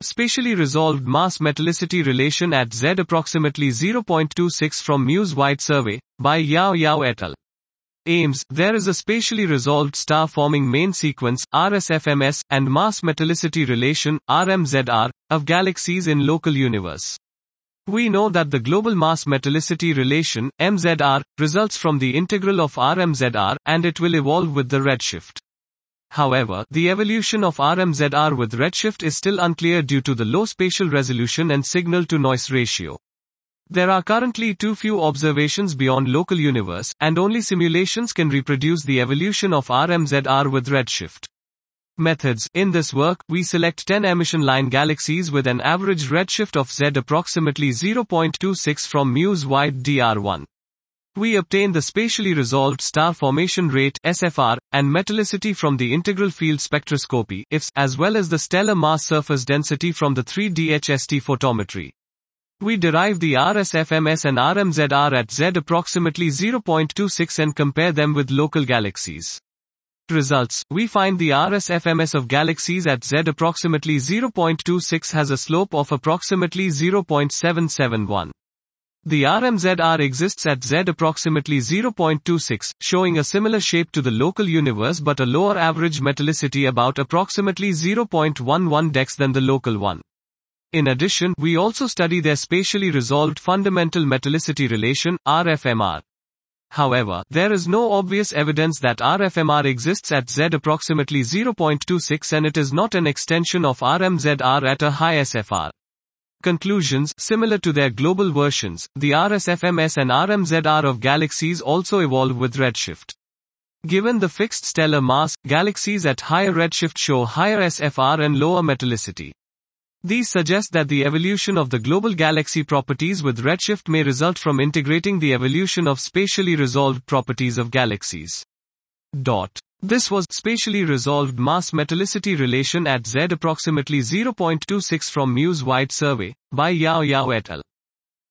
Spatially resolved mass metallicity relation at Z approximately 0.26 from Muse-wide survey, by Yao Yao et al. Aims, there is a spatially resolved star-forming main sequence, RSFMS, and mass metallicity relation, RMZR, of galaxies in local universe. We know that the global mass metallicity relation, MZR, results from the integral of RMZR, and it will evolve with the redshift. However, the evolution of RMZR with redshift is still unclear due to the low spatial resolution and signal-to-noise ratio. There are currently too few observations beyond local universe, and only simulations can reproduce the evolution of RMZR with redshift. Methods. In this work, we select 10 emission line galaxies with an average redshift of Z approximately 0.26 from Muse-wide DR1. We obtain the spatially resolved star formation rate SFR, and metallicity from the integral field spectroscopy IFS, as well as the stellar mass surface density from the 3D HST photometry. We derive the RSFMS and RMZR at Z approximately 0.26 and compare them with local galaxies. Results. We find the RSFMS of galaxies at Z approximately 0.26 has a slope of approximately 0.771. The RMZR exists at Z approximately 0.26, showing a similar shape to the local universe but a lower average metallicity about approximately 0.11 dex than the local one. In addition, we also study their spatially resolved fundamental metallicity relation, RFMR. However, there is no obvious evidence that RFMR exists at Z approximately 0.26 and it is not an extension of RMZR at a high SFR. Conclusions. Similar to their global versions, the RSFMS and RMZR of galaxies also evolve with redshift. Given the fixed stellar mass, galaxies at higher redshift show higher SFR and lower metallicity. These suggest that the evolution of the global galaxy properties with redshift may result from integrating the evolution of spatially resolved properties of galaxies. This was Spatially Resolved Mass Metallicity Relation at Z approximately 0.26 from Muse-wide survey, by Yao Yao et al.